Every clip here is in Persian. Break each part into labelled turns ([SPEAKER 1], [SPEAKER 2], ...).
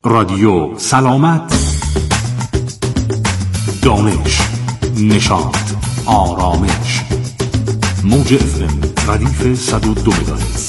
[SPEAKER 1] رادیو سلامت، دانش، نشاط، آرامش. موج FM ردیف 102 مگاهرتز.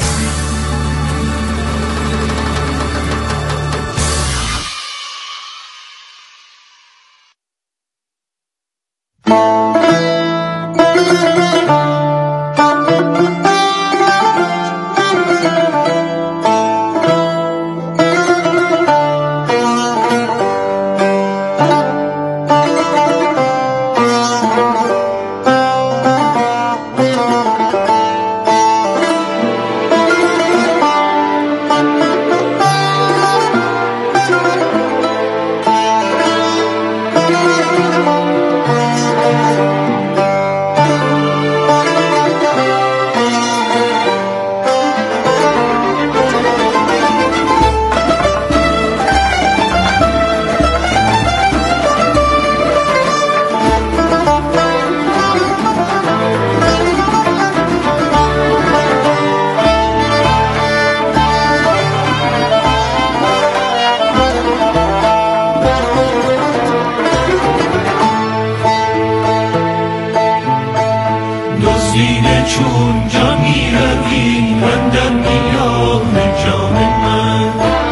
[SPEAKER 2] چون جا می روی من در میان جان من،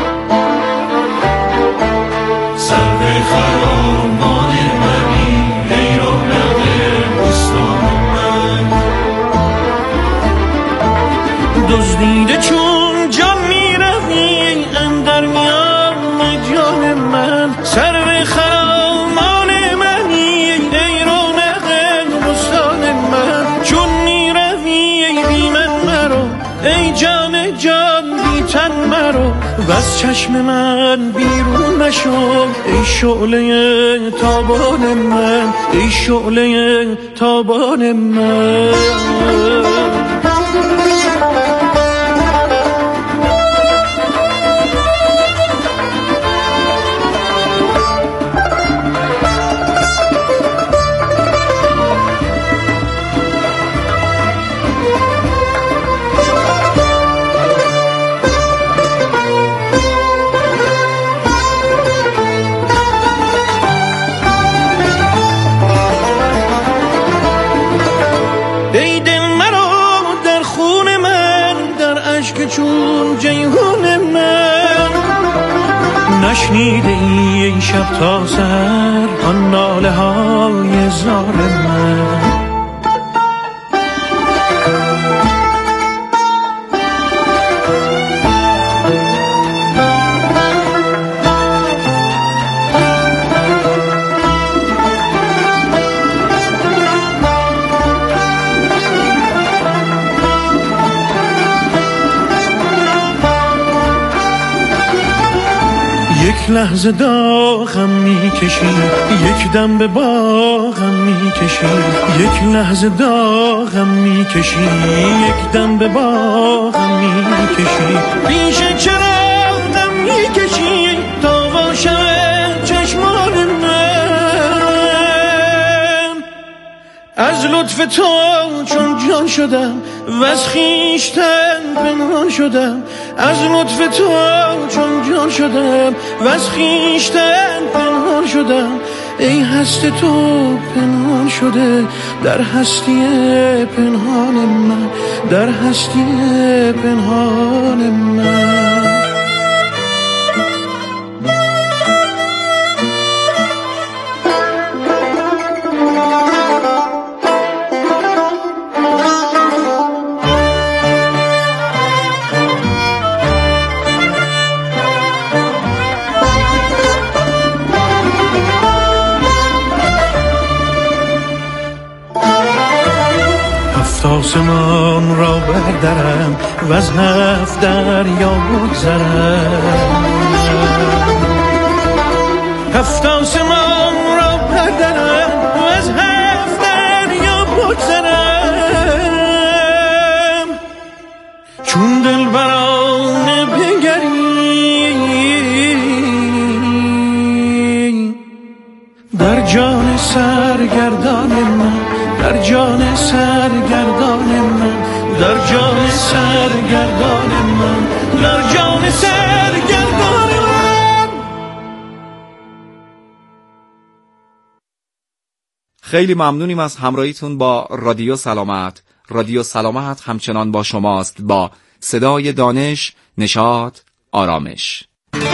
[SPEAKER 2] سرو خرامان منی ای رونق بستان من. دزدیده چون جا می روی اندر میان جان من، سرو خرامان منی ای رونق بستان من. چون ای جان جان بی تن مرو وز چشم من بیرون نشو، ای شعله تابان من، ای شعله تابان من. چون جیهون من نشنیده ای این شب تا سر آن ناله های زار من. یک لحظه داغم میکشی، یک دم به باغم میکشی، یک لحظه داغم میکشی، یک دم به باغم میکشی. پیش چراغم میکشی تا باشد چشمان من. از لطف تو چون جان شدم و از خویشتن پنهان شدم، از لطف تو چون جان شدم و از خویشتن پنهان شدم. ای هست تو پنهان شده در هستی پنهان من، در هستی پنهان من. آسمان را بردرم و از هفت دریا بگذرم، هفت آسمان را بردرم و از هفت دریا بگذرم. چون دلبرانه بگری در جان سرگردان من، در جان سرگردان من، در جان سرگردان من، در جان سرگردان من.
[SPEAKER 3] خیلی ممنونیم از همراهیتون با رادیو سلامت. رادیو سلامت همچنان با شماست، با صدای دانش، نشاط، آرامش.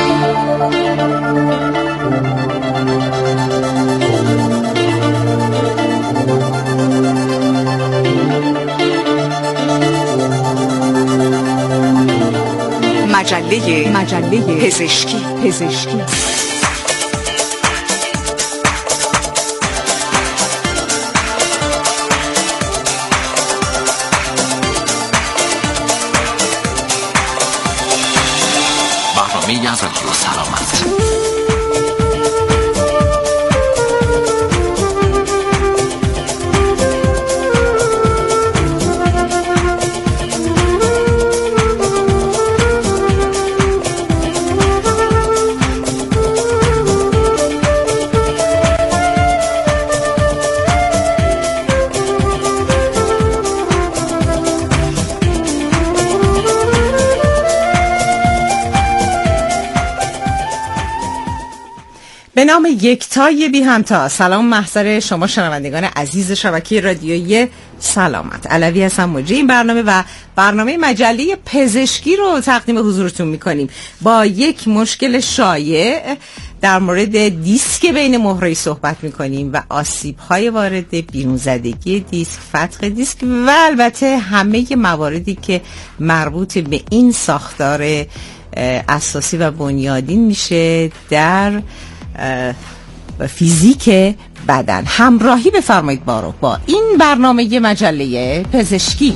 [SPEAKER 4] مجله پزشکی.
[SPEAKER 5] برنامه از رادیو سلامت.
[SPEAKER 6] به نام یکتای بی همتا. سلام محضر شما شنوندگان عزیز شبکه رادیویی سلامت. علوی هستم، مجری این برنامه و برنامه مجله پزشکی رو تقدیم حضورتون میکنیم با یک مشکل شایع در مورد دیسک بین مهره‌ای صحبت میکنیم و آسیب‌های وارد بیرون زدگی دیسک، فتق دیسک و البته همه مواردی که مربوط به این ساختار اساسی و بنیادین میشه در فیزیک بدن. همراهی بفرمایید با این برنامه مجله پزشکی.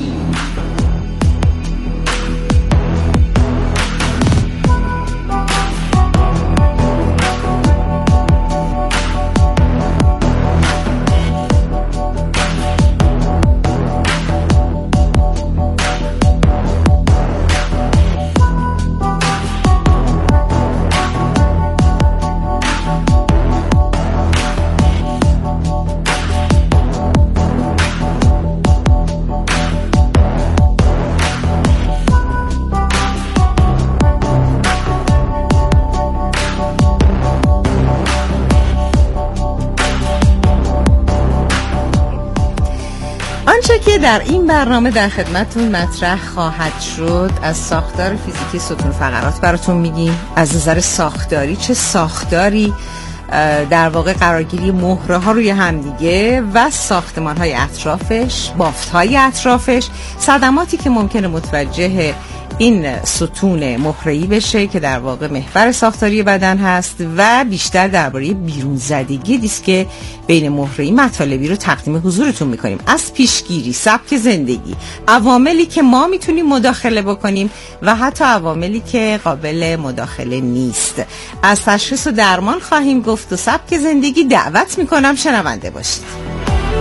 [SPEAKER 6] آنچه که در این برنامه در خدمتون مطرح خواهد شد از ساختار فیزیکی ستون فقرات براتون میگیم. از نظر ساختاری چه ساختاری در واقع قرارگیری مهره ها روی همدیگه و ساختمان های اطرافش، بافت های اطرافش، صدماتی که ممکنه متوجه این ستون مهره‌ای بشه که در واقع محور ساختاری بدن هست و بیشتر درباره بیرون زدگی دیسک بین مهره‌ای مطالبی رو تقدیم حضورتون میکنیم. از پیشگیری، سبک زندگی، عواملی که ما میتونیم مداخله بکنیم و حتی عواملی که قابل مداخله نیست. از تشخیص و درمان خواهیم گفت و سبک زندگی دعوت میکنم شنونده باشید.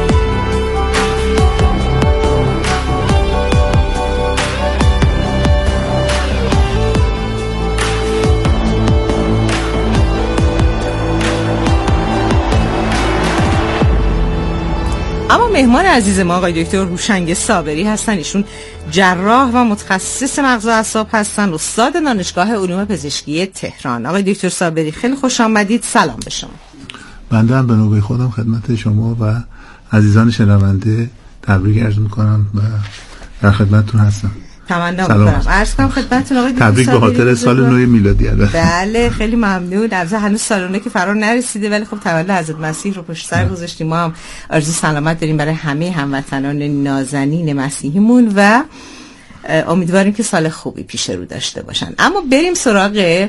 [SPEAKER 6] اما مهمان عزیز ما آقای دکتر هوشنگ صابری هستن. ایشون جراح و متخصص مغز و اعصاب هستن، استاد دانشگاه علوم پزشکی تهران. آقای دکتر صابری خیلی خوش آمدید. سلام به شما.
[SPEAKER 7] بنده هم به نوبه خودم خدمت شما و عزیزان شنونده تبریک عرض می‌کنم و در خدمتتون هستم.
[SPEAKER 6] تمنا می‌کنم. عرض کنم خدمتتون آقای دکتر
[SPEAKER 7] تبریک به خاطر سال نو میلادی.
[SPEAKER 6] بله خیلی ممنون. البته هنوز سال نو که فرا نرسیده ولی خب تولد حضرت مسیح رو پشت سر گذاشتیم. ما هم آرزوی سلامت داریم برای همه هموطنان نازنین مسیحیمون و امیدواریم که سال خوبی پیش رو داشته باشن. اما بریم سراغ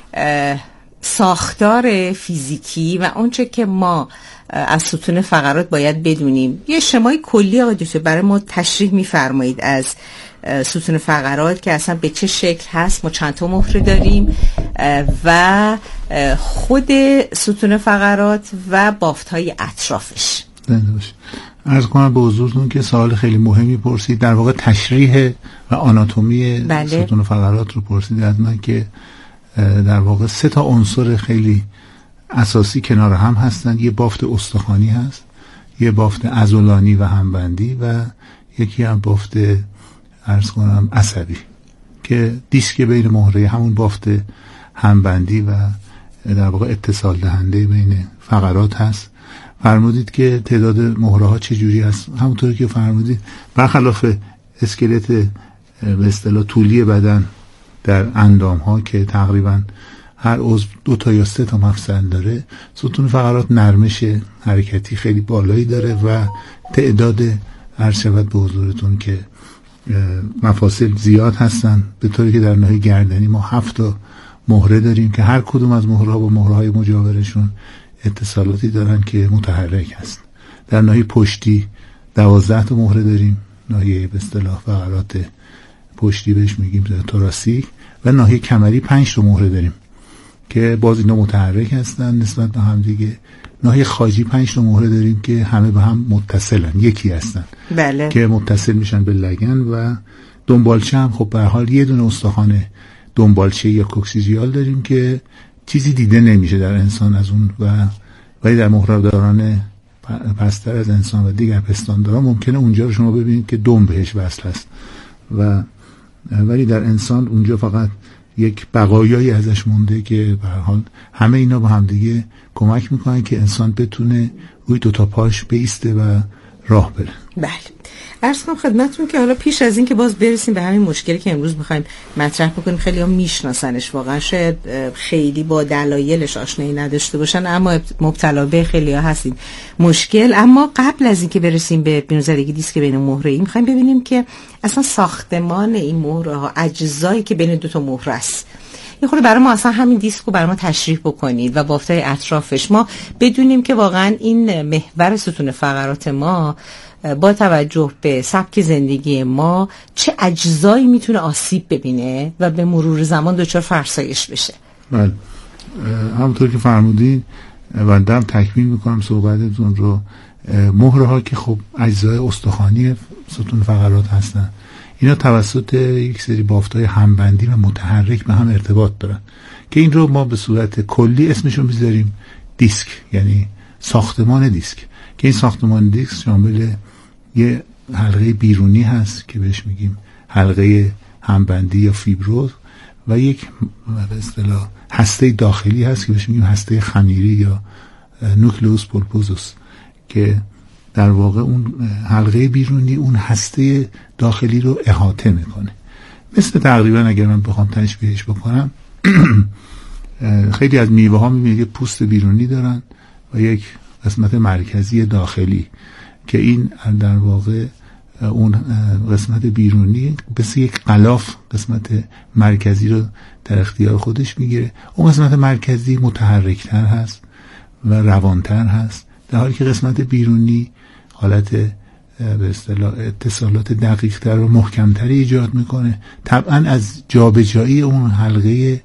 [SPEAKER 6] ساختار فیزیکی و اونچه که ما از ستون فقرات باید بدونیم. یه شمای کلی آقای دکتر برای ما تشریح می‌فرمایید از ستون فقرات که اصلا به چه شکل هست، ما چند تا مهره داریم و خود ستون فقرات و بافت‌های اطرافش.
[SPEAKER 7] عرض کنم به حضورتون که سوال خیلی مهمی پرسید، در واقع تشریح و آناتومی ستون فقرات رو پرسید از من که در واقع 3 تا عنصر خیلی اساسی کنار هم هستن. یه بافت استخوانی هست، یه بافت عضلانی و همبندی و یکی هم بافت عرض کنم عصبی که دیسک بین مهره همون بافت همبندی و در واقع اتصال دهنده بین فقرات هست فرمودید که تعداد مهره ها چجوری هست. همونطوری که فرمودید برخلاف اسکلت به اصطلاح طولی بدن در اندام ها که تقریبا هر عضو 2 تا یا 3 تا مفصل داره، ستون فقرات نرمش حرکتی خیلی بالایی داره و تعداد عرض شود به حضورتون که مفاصل زیاد هستن، به طوری که در ناحیه گردنی ما 7 تا مهره داریم که هر کدوم از مهره ها با مهره های مجاورشون اتصالاتی دارن که متحرک هست. در ناحیه پشتی 12 تا مهره داریم، ناحیه به اصطلاح فقرات پشتی بهش میگیم توراسیک، و ناحیه کمری 5 تا مهره داریم که باز اینا متحرک هستن نسبت به هم دیگه. ناحیه خاجی 5 تا مهره داریم که همه به هم متصلن، یکی هستن.
[SPEAKER 6] بله. که
[SPEAKER 7] متصل میشن به لگن. و دنبالچه هم خب به هر حال یه دونه استخوان دنبالچه یا کوکسیژیال داریم که چیزی دیده نمیشه در انسان از اون، ولی در مهره‌داران پستر از انسان و دیگر پستانداران ممکنه اونجا رو شما ببینید که دم بهش وصل هست، ولی در انسان اونجا فقط یک بقایایی ازش مونده که به هر حال همه اینا با هم دیگه کمک میکنن که انسان بتونه روی 2 تا پاش بایسته و راه بره.
[SPEAKER 6] بله. عرض کنم خدمتتون که حالا پیش از این که باز برسیم به همین مشکلی که امروز میخوایم مطرح بکنیم، خیلی ها میشناسنش، واقعا شاید خیلی با دلایلش آشنایی نداشته باشن، اما مبتلا به خیلی ها هستیم مشکل. اما قبل از این که برسیم به بیرون‌زدگی دیسک بین مهره ای، میخوایم ببینیم که اصلا ساختمان این مهره ها، اجزایی که بین 2 تا مهره است، یه خورده برای ما اصلا همین دیسک رو برای ما تشریح بکنید و بافتای اطرافش ما بدونیم که واقعا این محور ستون فقرات ما با توجه به سبک زندگی ما چه اجزایی میتونه آسیب ببینه و به مرور زمان دچار فرسایش بشه.
[SPEAKER 7] بله، همونطور که فرمودین و دارم تکمیل میکنم صحبتتون رو. مهره ها که خب اجزای استخوانی ستون فقرات هستن، اینا توسط یک سری بافتای همبندی و متحرک به هم ارتباط دارن که این رو ما به صورت کلی اسمشون میذاریم دیسک، یعنی ساختمان دیسک، که این ساختمان دیسک شامل یه حلقه بیرونی هست که بهش میگیم حلقه همبندی یا فیبروز، و یک به اصطلاح هسته داخلی هست که بهش میگیم هسته خمیری یا نوکلئوس پولپوزوس، که در واقع اون حلقه بیرونی اون هسته داخلی رو احاطه میکنه. مثل تقریبا اگر من بخوام تشبیهش بکنم خیلی از میوه ها میبینید پوست بیرونی دارن و یک قسمت مرکزی داخلی که این در واقع اون قسمت بیرونی مثل یک غلاف قسمت مرکزی رو در اختیار خودش میگیره. اون قسمت مرکزی متحرکتر هست و روانتر هست، در حالی که قسمت بیرونی حالت به اصطلاح اتصالات دقیق‌تر و محکم‌تری ایجاد میکنه. طبعا از جابجایی اون حلقه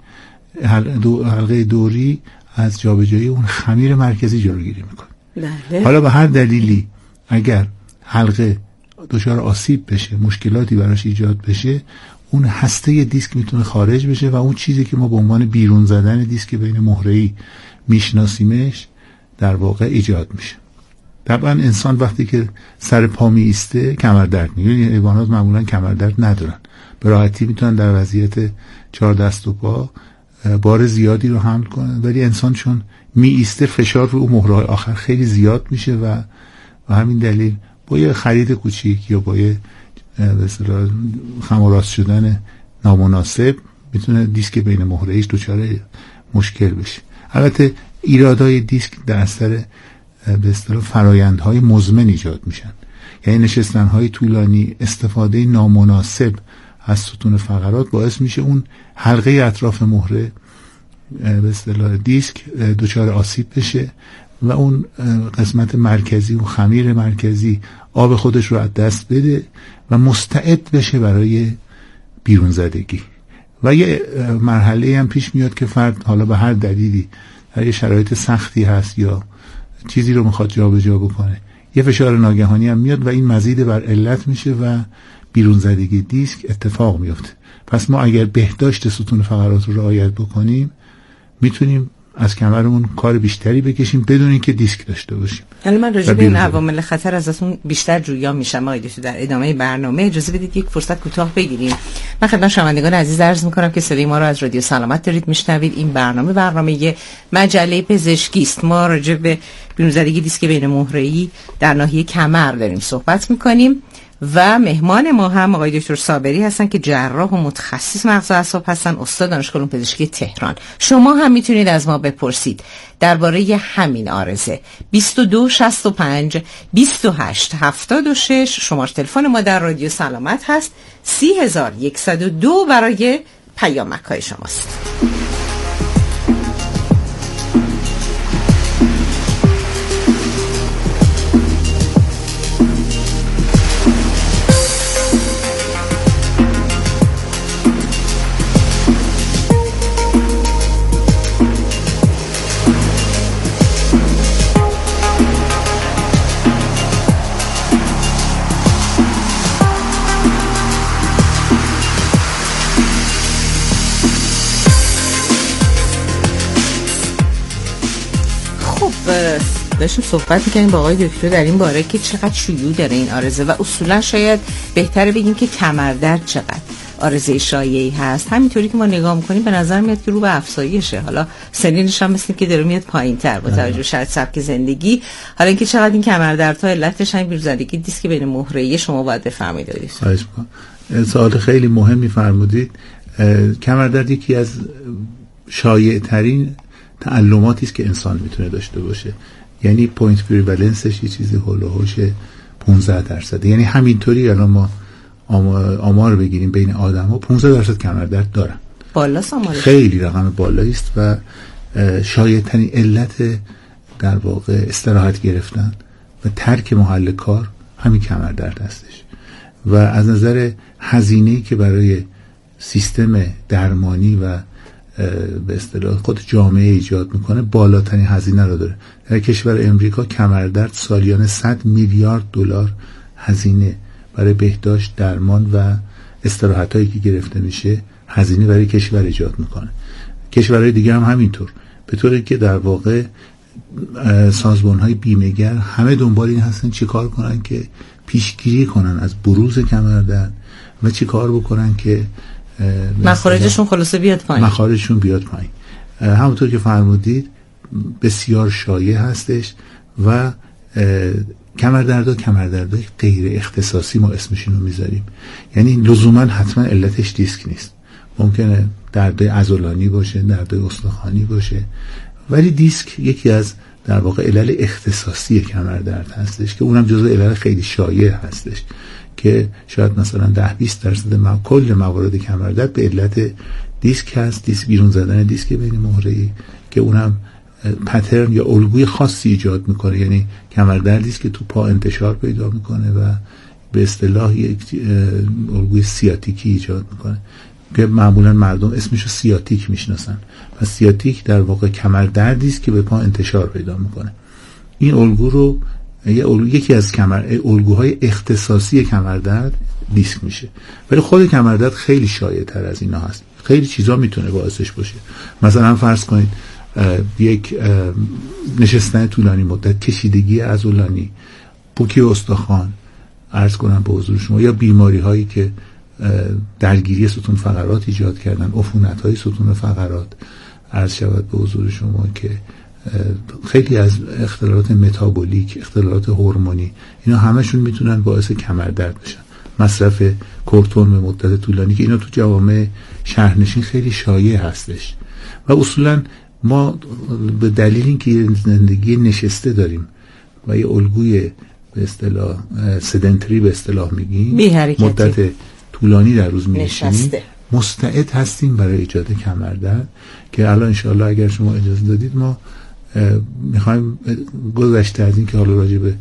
[SPEAKER 7] دوری از جابجایی اون خمیر مرکزی جلوگیری میکنه.
[SPEAKER 6] بله.
[SPEAKER 7] حالا به هر دلیلی اگر حلقه دچار آسیب بشه، مشکلاتی براش ایجاد بشه، اون هسته دیسک میتونه خارج بشه و اون چیزی که ما به عنوان بیرون زدن دیسک بین مهره‌ای میشناسیمش در واقع ایجاد میشه. طبعا انسان وقتی که سر پا می ایسته کمر درد میگیره. حیوانات معمولا کمر درد ندارن، به راحتی میتونن در وضعیت 4 دست و پا بار زیادی رو حمل کنن، ولی انسان چون می ایسته فشار رو مهره آخر خیلی زیاد میشه و همین دلیل با یه خرید کوچیک یا با یه به اصطلاح خم و راست شدن نامناسب میتونه دیسک بین مهره‌ایش دچار مشکل بشه. البته ایرادای دیسک در اثر به اصطلاح فرایندهای مزمن ایجاد میشن، یعنی نشستنهای طولانی، استفاده نامناسب از ستون فقرات باعث میشه اون حلقه اطراف مهره به اصطلاح دیسک دچار آسیب بشه و اون قسمت مرکزی و خمیر مرکزی آب خودش رو از دست بده و مستعد بشه برای بیرون زدگی. و یه مرحله هم پیش میاد که فرد حالا به هر دلیلی در یه شرایط سختی هست یا چیزی رو میخواد جابجا بکنه، یه فشار ناگهانی هم میاد و این مزید بر علت میشه و بیرون زدگی دیسک اتفاق میفته. پس ما اگر بهداشت ستون فقرات رو رعایت بکنیم میتونیم از کمرمون کار بیشتری بکشیم بدون اینکه دیسک داشته باشیم.
[SPEAKER 6] حالا من راجع به این عوامل خطر ازتون بیشتر جویا میشم آقای دکتر در ادامه برنامه. اجازه بدید یک فرصت کوتاه بگیریم. من خدمت شنوندگان عزیز عرض میکنم که صدای ما رو از رادیو سلامت دارید میشنوید. این برنامه مجله پزشکی است. ما راجع به بیماری‌زدگی دیسک بین مهره‌ای در ناحیه کمر داریم صحبت میکنیم و مهمان ما هم آقای دکتر صابری هستن که جراح و متخصص مغز و اعصاب هستن، استاد دانشگاه علوم پزشکی تهران. شما هم میتونید از ما بپرسید درباره همین عارضه. 2265 2876 شماره تلفن ما در رادیو سلامت هست. 3102 برای پیامک‌های شماست. داشتیم صحبت می‌کنیم با آقای دکتر در این باره که چقدر شیوع داره این عارضه و اصولا شاید بهتره بگیم که کمردرد چقدر عارضه شایعی هست. همینطوری که ما نگاه می‌کنیم به نظر میاد که رو به افزایشه. حالا سنینش هم مثل که داره میاد پایین‌تر با توجه به شرایط سبک زندگی. حالا اینکه چقدر این کمردردها علتش همین بیماری‌زدگی دیسک بین مهره‌ای شما باید بفهمید.
[SPEAKER 7] خواهش می‌کنم. سوال خیلی مهمی فرمودید. کمردرد یکی از شایع‌ترین تعلماتی است که انسان میتونه داشته باشه. یعنی پوینت پریوالنسش یه چیزی هولوهوش 15%. یعنی همینطوری الان ما آمار بگیریم بین آدم‌ها 15% کمردرد دارن.
[SPEAKER 6] بالاست آمارش.
[SPEAKER 7] خیلی رقم بالایی است و شایع‌ترین علت در واقع استراحت گرفتن و ترک محل کار همین کمردرد هستش. و از نظر هزینه‌ای که برای سیستم درمانی و به اصطلاح خود جامعه ایجاد میکنه بالاترین هزینه رو داره. در کشور امریکا کمردرد سالیانه 100 میلیارد دلار هزینه برای بهداشت، درمان و استراحتایی که گرفته میشه هزینه برای کشور ایجاد میکنه. کشورهای دیگه هم همینطور، به طوری که در واقع سازمان‌های بیمه‌گر همه دنبال این هستن چیکار کنن که پیشگیری کنن از بروز کمردرد و چیکار بکنن که
[SPEAKER 6] مخارجشون خلاصه بیاد پایین.
[SPEAKER 7] مخارجشون بیاد پایین. همونطور که فرمودید بسیار شایع هستش و کمردردهای غیر اختصاصی ما اسمشون رو میذاریم. یعنی لزوما حتما علتش دیسک نیست. ممکنه دردهای عضلانی باشه، دردهای استخوانی باشه، ولی دیسک یکی از در واقع علل اختصاصی کمردرد هستش که اونم جزو علل خیلی شایع هستش که شاید مثلا 10-20% کل موارد کمردرد به علت دیسک هست. دیسک بیرون زدن دیسک بین مهره‌ای که اونم پترن یا الگوی خاصی ایجاد میکنه. یعنی کمردردی است که تو پا انتشار پیدا میکنه و به اصطلاح یک الگوی سیاتیکی ایجاد میکنه که معمولا مردم اسمشو سیاتیک میشناسن. و سیاتیک در واقع کمردردی است که به پا انتشار پیدا میکنه. این الگو رو یکی از الگوهای اختصاصی کمردرد دیسک میشه. ولی خود کمردرد خیلی شایع تر از اینا هست. خیلی چیزا میتونه باعثش باشه. مثلا فرض کنید یک نشستن طولانی مدت، کشیدگی عضلانی، پوکی استخوان، عرض کنم به حضور شما، یا بیماری هایی که درگیری ستون فقرات ایجاد کردن، عفونت های ستون فقرات، عرض شود به حضور شما که خیلی از اختلالات متابولیک، اختلالات هورمونی، اینا همشون میتونن باعث کمردرد بشن. مصرف کورتون به مدت طولانی که اینا تو جوامع شهرنشین خیلی شایع هستش. و اصولا ما به دلیل اینکه زندگی نشسته داریم و یه الگوی به اصطلاح سدنتری به اصطلاح میگیم، مدت طولانی در روز می‌نشینیم، مستعد هستیم برای ایجاد کمردرد که الان انشاءالله اگر شما اجازه دادید ما میخوایم گذشته از این که حالا راجع به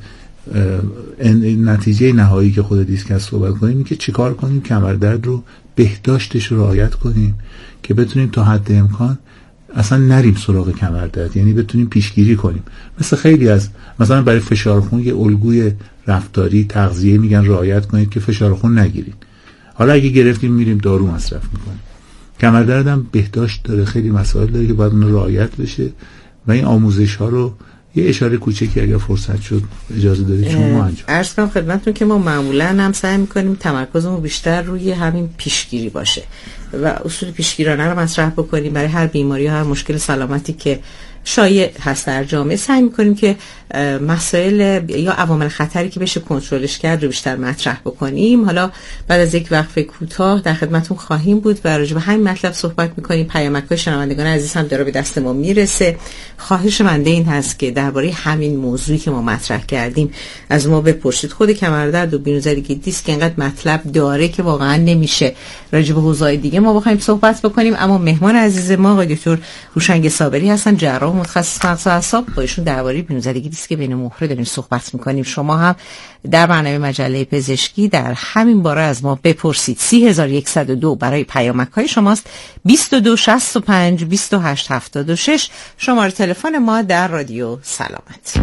[SPEAKER 7] نتیجه نهایی که خود دیسک هست صحبت کنیم، این که چیکار کنیم کمردرد رو بهداشتش رو رعایت کنیم که بتونیم تا حد امکان اصلا نریم سراغ کمردرد، یعنی بتونیم پیشگیری کنیم. مثل خیلی از مثلا برای فشار خون یه الگوی رفتاری تغذیه میگن رعایت کنید که فشار خون نگیرید. حالا اگه گرفتیم میریم دارو مصرف میکنیم. کمردرد هم بهداشت داره، خیلی مسائل داره که باید اون رعایت بشه و این آموزش ها رو یه اشاره کوچکی اگر فرصت شد اجازه دارید شما انجام.
[SPEAKER 6] عرض کنم خدمتتون که ما معمولا هم سعی می‌کنیم تمرکزمون بیشتر روی همین پیشگیری باشه و اصول پیشگیرانه رو مطرح بکنیم برای هر بیماری یا هر مشکل سلامتی که شایع هست در جامعه. سعی می‌کنیم که مسائل یا عوامل خطری که بشه کنترلش کرد رو بیشتر مطرح بکنیم. حالا بعد از یک وقفه کوتاه در خدمتتون خواهیم بود و راجع به همین مطلب صحبت می‌کنیم. پیامک‌های شنوندگان عزیز هم داره به دست ما میرسه. خواهش من این هست که درباره همین موضوعی که ما مطرح کردیم از ما بپرسید. خود کمردرد و بینوزدگی دیسک انقدر مطلب داره که واقعا نمیشه راجع به حوزه‌های دیگه ما بخوایم صحبت بکنیم. اما مهمان عزیز ما آقای دکتر هوشنگ صابری هستن، جراح متخصص مغز و اعصاب. با ایشون درباره بینوزدگی دیسک بین مهره داریم صحبت میکنیم. شما هم در برنامه مجله پزشکی در همین باره از ما بپرسید. 3102 برای پیامک‌های شماست، 2265 2876 شماره تلفن ما در رادیو سلامت.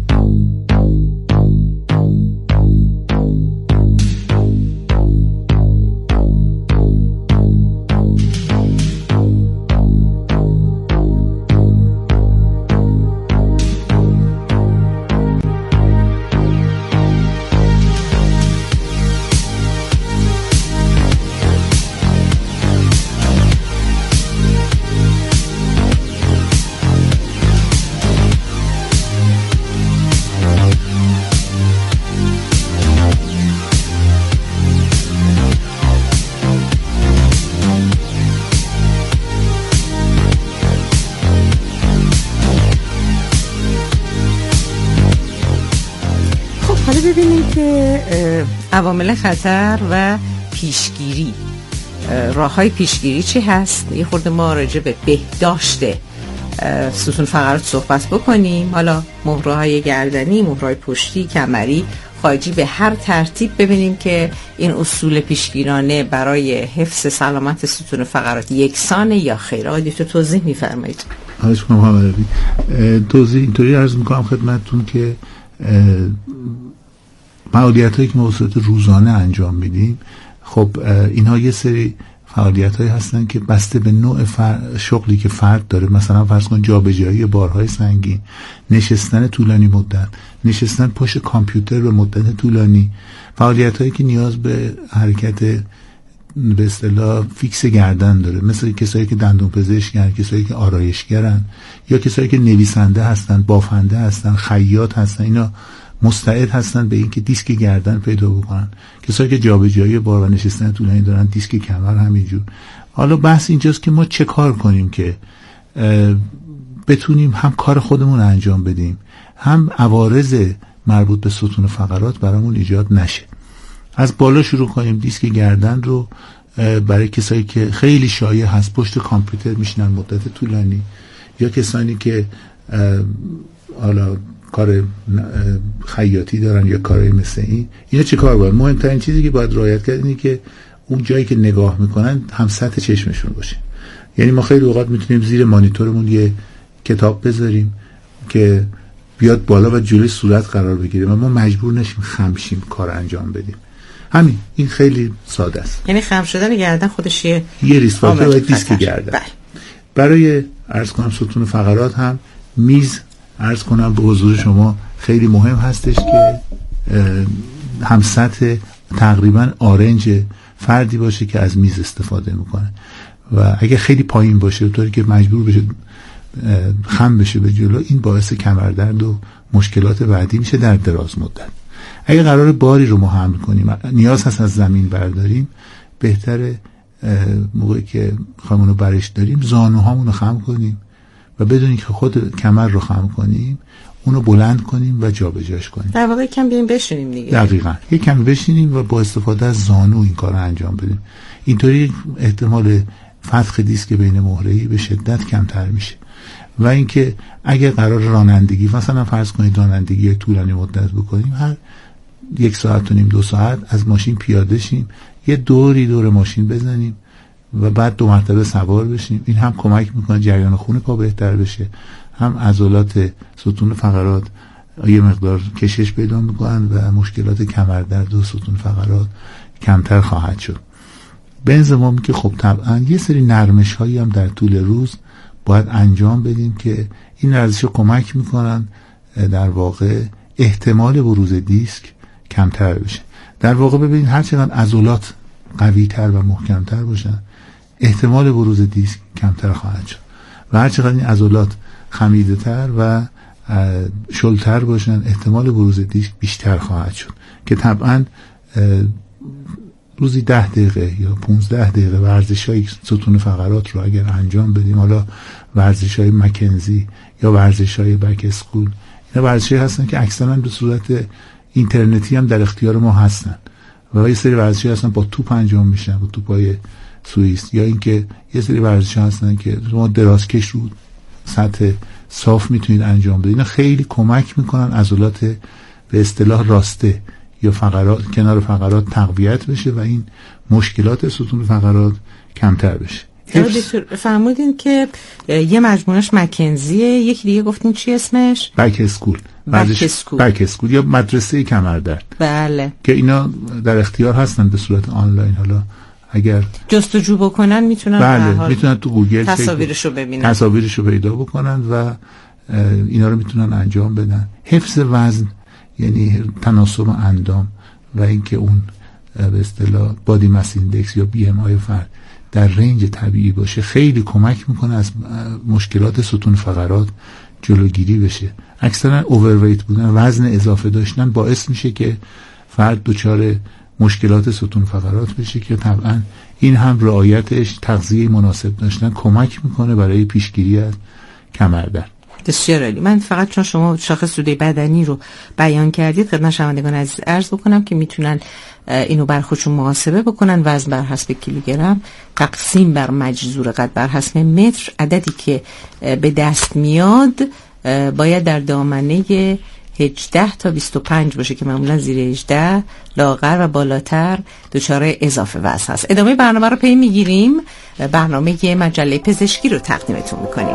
[SPEAKER 6] عوامل خطر و پیشگیری، راه‌های پیشگیری چی هست؟ یه خورده ما راجع به بهداشت ستون فقرات صحبت بکنیم. حالا مهره‌های گردنی، مهره‌های پشتی، کمری، خارجی، به هر ترتیب ببینیم که این اصول پیشگیرانه برای حفظ سلامت ستون فقرات یکسانه یا خیر. آقای دکتر توضیح می‌فرمایید.
[SPEAKER 7] خواهش می‌کنم. توضیح اینطوری عرض می‌کنم خدمتتون که فعالیت‌هایی که ما به صورت روزانه انجام میدیم، خب اینها یه سری فعالیت‌هایی هستن که بسته به نوع شغلی که فرد داره، مثلا فرض کن جابجایی بارهای سنگین، نشستن طولانی مدت، نشستن پشت کامپیوتر به مدت طولانی، فعالیت‌هایی که نیاز به حرکت به اصطلاح فیکس گردن داره، مثل کسایی که دندون پزشکن، کسایی که آرایشگرن، یا کسایی که نویسنده هستن، بافنده هستن، خیاط هستن. اینا مستعد هستن به اینکه دیسک گردن پیدا بکنن. کسایی که جابجایی بار و نشستن طولانی دارن، دیسک کمر همینجور. حالا بحث اینجاست که ما چه کار کنیم که بتونیم هم کار خودمون انجام بدیم، هم عوارض مربوط به ستون فقرات برامون ایجاد نشه. از بالا شروع کنیم. دیسک گردن رو برای کسایی که خیلی شایع هست پشت کامپیوتر میشنن مدت طولانی، یا کسانی که حالا کار خیاطی دارن یا کارهای مثل این، اینا چه کار باید؟ مهمترین چیزی که باید رعایت کرد اینه که اون جایی که نگاه میکنن هم سطح چشمشون باشه. یعنی ما خیلی اوقات میتونیم زیر مانیتورمون یه کتاب بذاریم که بیاد بالا و جلوی صورت قرار بگیره و ما مجبور نشیم خم شیم کار انجام بدیم. همین، این خیلی ساده است.
[SPEAKER 6] یعنی خم شدن گردن خودش یه
[SPEAKER 7] ریسک فاکتور و دیسک گردن. برای عرض کنم ستون فقرات هم میز عرض کنم به حضور شما خیلی مهم هستش که هم سطح تقریبا آرنج فردی باشه که از میز استفاده میکنه و اگه خیلی پایین باشه به طوری که مجبور بشه خم بشه به جلو، این باعث کمردرد و مشکلات بعدی میشه در دراز مدت. اگه قرار باری رو ما حمل کنیم، نیاز هست از زمین برداریم، بهتره موقعی که خمونو برش داریم زانوهامون رو خم کنیم و بدونیم که خود کمر رو خم کنیم، اونو بلند کنیم و جابجاش کنیم.
[SPEAKER 6] در واقع کم بیایم بشینیم دیگه.
[SPEAKER 7] دقیقاً. یک کمی بشینیم و با استفاده از زانو این کار رو انجام بدیم. اینطوری احتمال فتح دیسک بین مهره‌ای به شدت کمتر میشه. و اینکه اگر قرار رانندگی مثلا فرض کنید رانندگی طولانی مدت بکنیم، هر 1 ساعت و نیم 2 ساعت از ماشین پیاده شیم، یه دوری دور ماشین بزنیم و بعد 2 مرتبه سوار بشیم. این هم کمک میکنه جریان خون پا بهتر بشه، هم عضلات ستون فقرات یه مقدار کشش پیدا میکنن و مشکلات کمردرد و ستون فقرات کمتر خواهد شد. به این زمانی که خب طبعا یه سری نرمش هایی هم در طول روز باید انجام بدیم که این ورزش رو کمک میکنن در واقع احتمال بروز دیسک کمتر بشه. در واقع ببینید هر چقدر عضلات قوی تر و محکم تر باشن احتمال بروز دیسک کمتر خواهد شد و هر چقدر این عضلات خمیده تر و شلتر باشن احتمال بروز دیسک بیشتر خواهد شد که طبعا روزی 10 دقیقه یا 15 دقیقه ورزش‌های ستون فقرات رو اگر انجام بدیم، حالا ورزش‌های مکنزی یا ورزش‌های بک اسکول، اینا ورزش‌هایی هستن که اکثرا به صورت اینترنتی هم در اختیار ما هستن و یه سری ورزش‌ها هستن با توپ انجام میشن، با توپ‌های سوئیس، یا اینکه یه سری ورزش‌ها هستن که شما درازکش رو سطح صاف میتونید انجام بدید. اینا خیلی کمک میکنن عضلات به اصطلاح راسته یا فقرات کنار فقرات تقویت بشه و این مشکلات ستون فقرات کمتر بشه.
[SPEAKER 6] فرمودین که یه مجموعهش مکنزیه، یکی دیگه گفتین چی اسمش؟
[SPEAKER 7] بک اسکول. بک اسکول یا مدرسه کمردرد.
[SPEAKER 6] بله.
[SPEAKER 7] که اینا در اختیار هستن به صورت آنلاین، حالا اگر
[SPEAKER 6] جستجو بکنن میتونن
[SPEAKER 7] بله میتونن تو گوگل
[SPEAKER 6] تصاویرشو ببینن،
[SPEAKER 7] تصاویرشو پیدا بکنن و اینا رو میتونن انجام بدن. حفظ وزن یعنی تناسب اندام و اینکه اون به اصطلاح بادی ماس ایندکس یا بی ام آی فرد در رنج طبیعی باشه خیلی کمک میکنه از مشکلات ستون فقرات جلوگیری بشه. اکثرا اوورویت بودن، وزن اضافه داشتن باعث میشه که فرد دچار مشکلات ستون فقرات بشه که طبعا این هم رعایتش، تغذیه مناسب داشتن کمک میکنه برای پیشگیری از کمردرد.
[SPEAKER 6] بسیار عالی. من فقط چون شما شاخص توده بدنی رو بیان کردید خدمت شنوندگان عزیز عرض بکنم که میتونن اینو بر خودشون محاسبه بکنن. وزن بر حسب کیلوگرم تقسیم بر مجذور قد بر حسب متر، عددی که به دست میاد باید در دامنه 18 تا 25 باشه که معمولا زیر 18 لاغر و بالاتر دچار اضافه وزن هست. ادامه برنامه رو پی میگیریم. برنامه مجله پزشکی رو تقدیمتون میکنیم.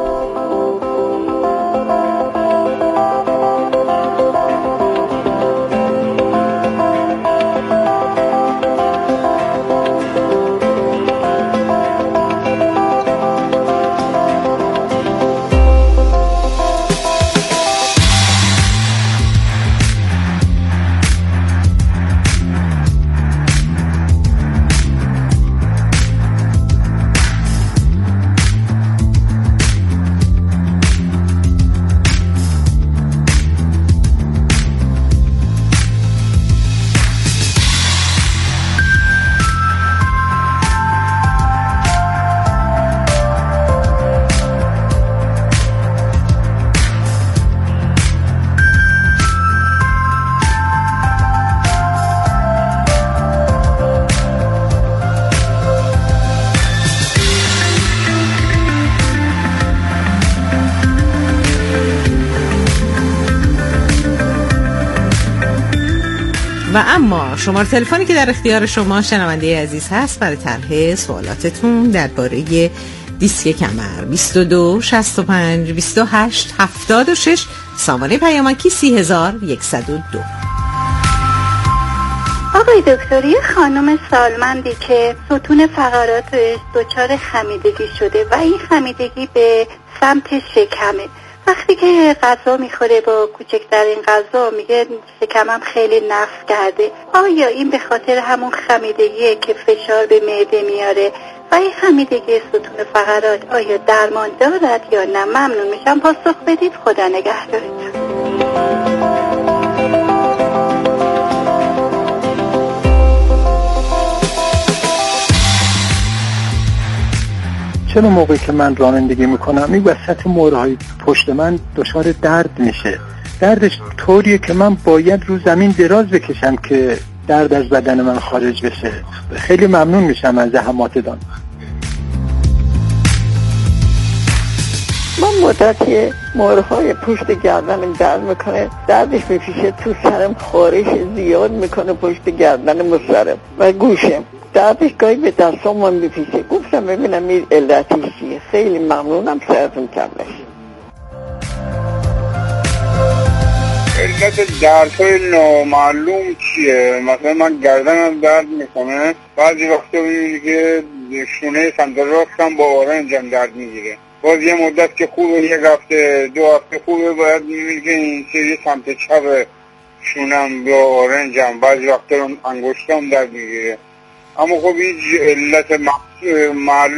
[SPEAKER 6] و اما شماره تلفنی که در اختیار شما شنونده عزیز هست برای طرح سوالاتتون درباره دیسک کمر 22 65 28 76 سامانه پیامکی 30102.
[SPEAKER 8] آقای دکتر، یه خانم سالمندی که ستون فقراتش دچار خمیدگی شده و این خمیدگی به سمت شکمه. وقتی که غذا میخوره با کوچکترین غذا میگه شکمم خیلی نفخ کرده. آیا این به خاطر همون خمیدگیه که فشار به معده میاره و این خمیدگی ستون فقرات آیا درمان دارد یا نه؟ ممنون میشم پاسخ بدید. خدا نگهدارتون.
[SPEAKER 9] چرا موقعی که من رانندگی میکنم این وسط مهرهای پشت من دچار درد میشه؟ دردش طوریه که من باید رو زمین دراز بکشم که درد از بدن من خارج بشه. خیلی ممنون میشم از زحماتتان.
[SPEAKER 10] من مدتی مهرهای پشت گردنم درد میکنه، دردش میپیشه تو سرم، خارش زیاد میکنه پشت گردنم و سرم و گوشم. دردش گاهی به دستام هم میپیشه. گفتم ببینم این علتش چیه. خیلی ممنونم، سرتون کم نشه.
[SPEAKER 11] علت دردهای نامعلوم چیه؟ مثلا من گردنم درد میکنه، بعضی وقتا میبینی که شونه سمت راستم با آرنجم درد میگیره، باز یه مدت که خوبه، یک هفته 2 هفته خوبه، باید میبینی که این سری سمت چپ شونم با آرنجم، بعضی وقتا انگشتم درد میگیره. اما خب هیچ علت معلوم